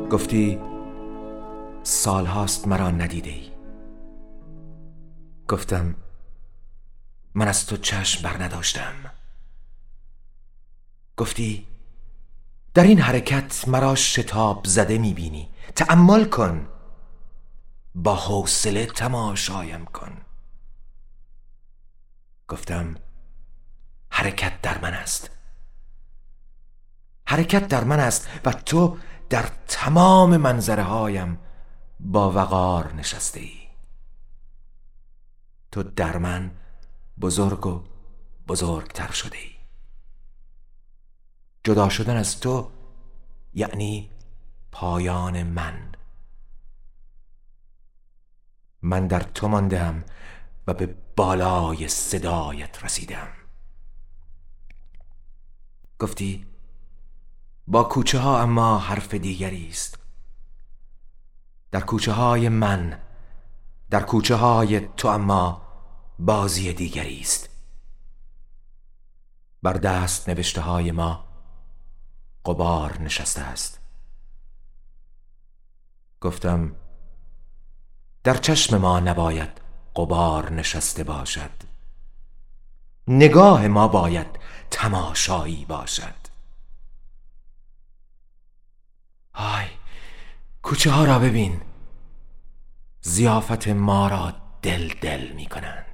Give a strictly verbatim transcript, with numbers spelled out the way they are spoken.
گفتی سال هاست مرا ندیده ای. گفتم من از تو چشم بر نداشتم. گفتی در این حرکت مرا شتاب زده میبینی، تأمل کن، با حوصله تماشایم کن. گفتم حرکت در من است، حرکت در من است و تو در تمام منظره هایم با وقار نشسته ای. تو در من بزرگ و بزرگتر شده ای. جدا شدن از تو یعنی پایان من. من در تو ماندم و به بالای صدایت رسیدم. گفتی با کوچه ها اما حرف دیگری است. در کوچه های من، در کوچه های تو اما بازی دیگری است. بر دست نوشته های ما غبار نشسته است. گفتم در چشم ما نباید غبار نشسته باشد، نگاه ما باید تماشایی باشد. آی کوچه ها را ببین، ضیافت ما را دل دل می کنند.